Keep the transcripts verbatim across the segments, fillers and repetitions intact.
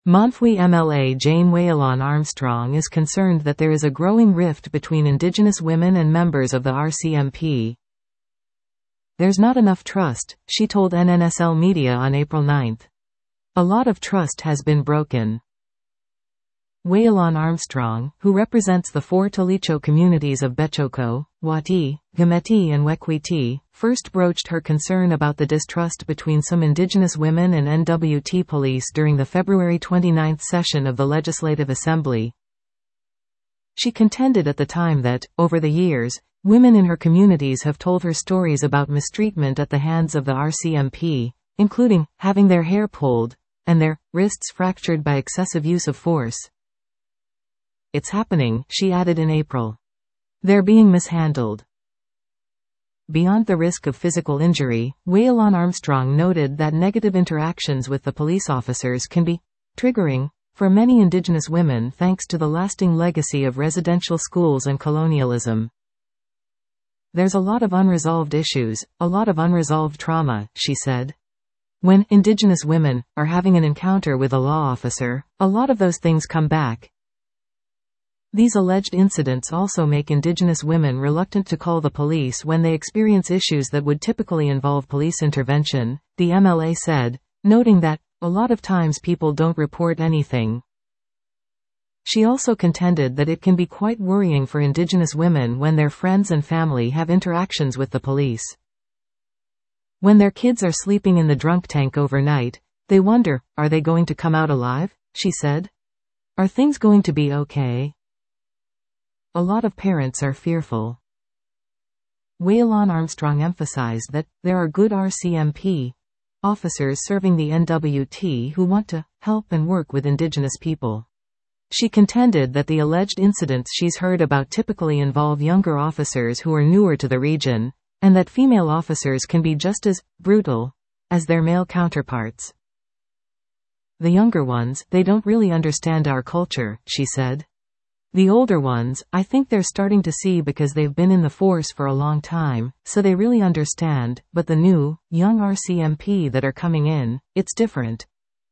Montfui M L A Jane Wailon Armstrong is concerned that there is a growing rift between Indigenous women and members of the R C M P. There's not enough trust, she told N N S L Media on April ninth. A lot of trust has been broken. Wailon Armstrong, who represents the four Talicho communities of Bechoko, Wati, Gameti and Wekwiti, first broached her concern about the distrust between some Indigenous women and N W T police during the February twenty-ninth session of the Legislative Assembly. She contended at the time that, over the years, women in her communities have told her stories about mistreatment at the hands of the R C M P, including having their hair pulled and their wrists fractured by excessive use of force. It's happening, she added in April. They're being mishandled. Beyond the risk of physical injury, Wailon Armstrong noted that negative interactions with the police officers can be triggering for many Indigenous women thanks to the lasting legacy of residential schools and colonialism. There's a lot of unresolved issues, a lot of unresolved trauma, she said. When Indigenous women are having an encounter with a law officer, a lot of those things come back. These alleged incidents also make Indigenous women reluctant to call the police when they experience issues that would typically involve police intervention, the M L A said, noting that, a lot of times people don't report anything. She also contended that it can be quite worrying for Indigenous women when their friends and family have interactions with the police. When their kids are sleeping in the drunk tank overnight, they wonder, are they going to come out alive? She said. Are things going to be okay? A lot of parents are fearful. Wailon Armstrong emphasized that there are good R C M P officers serving the N W T who want to help and work with Indigenous people. She contended that the alleged incidents she's heard about typically involve younger officers who are newer to the region, and that female officers can be just as brutal as their male counterparts. The younger ones, they don't really understand our culture, she said. The older ones, I think they're starting to see because they've been in the force for a long time, so they really understand, but the new, young R C M P that are coming in, it's different.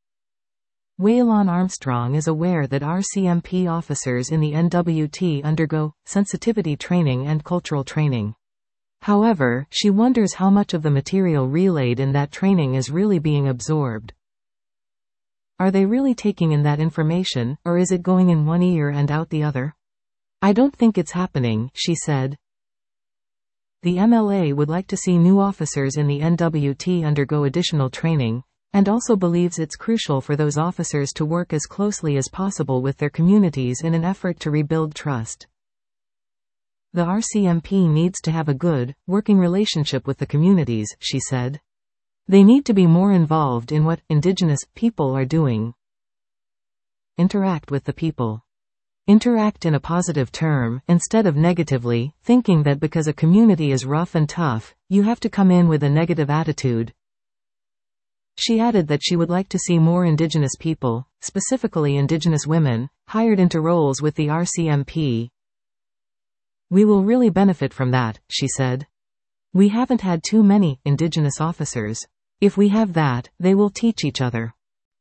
Wailon Armstrong is aware that R C M P officers in the N W T undergo sensitivity training and cultural training. However, she wonders how much of the material relayed in that training is really being absorbed. Are they really taking in that information, or is it going in one ear and out the other? I don't think it's happening, she said. The M L A would like to see new officers in the N W T undergo additional training, and also believes it's crucial for those officers to work as closely as possible with their communities in an effort to rebuild trust. The R C M P needs to have a good, working relationship with the communities, she said. They need to be more involved in what Indigenous people are doing. Interact with the people. Interact in a positive term, instead of negatively, thinking that because a community is rough and tough, you have to come in with a negative attitude. She added that she would like to see more Indigenous people, specifically Indigenous women, hired into roles with the R C M P. We will really benefit from that, she said. We haven't had too many Indigenous officers. If we have that, they will teach each other.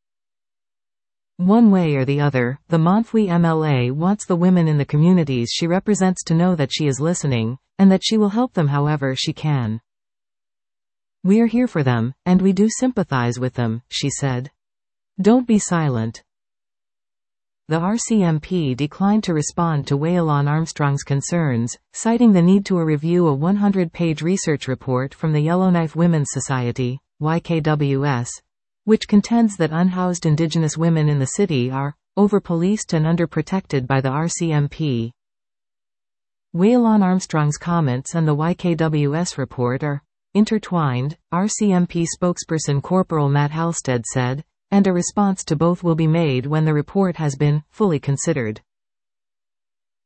One way or the other, the Montfui M L A wants the women in the communities she represents to know that she is listening, and that she will help them however she can. We are here for them, and we do sympathize with them, she said. Don't be silent. The R C M P declined to respond to Wailon Armstrong's concerns, citing the need to review a one hundred page research report from the Yellowknife Women's Society, Y K W S, which contends that unhoused Indigenous women in the city are over-policed and underprotected by the R C M P. Wailon Armstrong's comments and the Y K W S report are intertwined, R C M P spokesperson Corporal Matt Halstead said, and a response to both will be made when the report has been fully considered.